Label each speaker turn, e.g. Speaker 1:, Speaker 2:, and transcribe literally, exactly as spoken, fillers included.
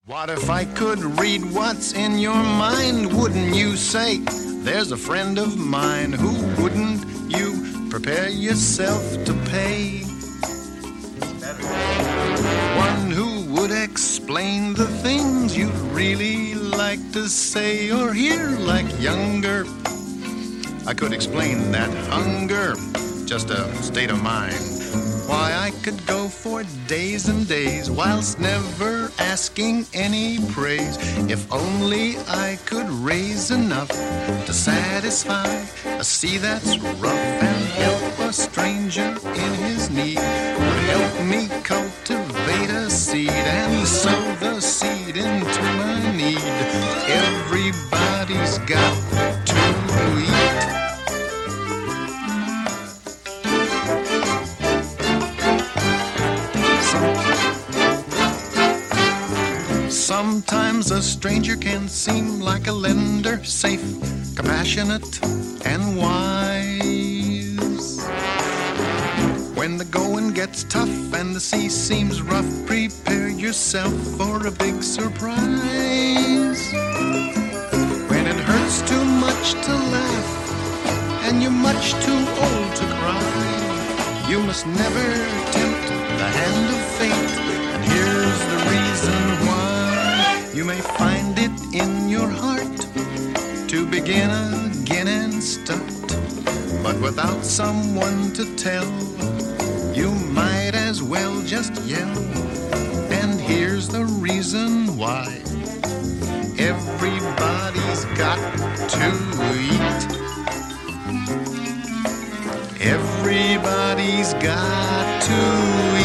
Speaker 1: What if I could read what's in your mind? Wouldn't you say, there's a friend of mine? Who wouldn't you prepare yourself to pay? One who would explain the things you'd really like to say or hear, like younger. I could explain that hunger, just a state of mind. Why, I could go for days and days whilst never asking any praise. If only I could raise enough to satisfy a sea that's rough and help a stranger in his need. Would help me cultivate a seed and sow the seed into my need. Everybody's got to eat. Sometimes a stranger can seem like a lender, safe, compassionate, and wise. When the going gets tough and the sea seems rough, prepare yourself for a big surprise. When it hurts too much to laugh and you're much too old to cry, you must never tempt the hand of fate, and here's the reason why. You may find it in your heart to begin again and start, but without someone to tell, you might as well just yell. And here's the reason why. Everybody's got to eat. Everybody's got to eat.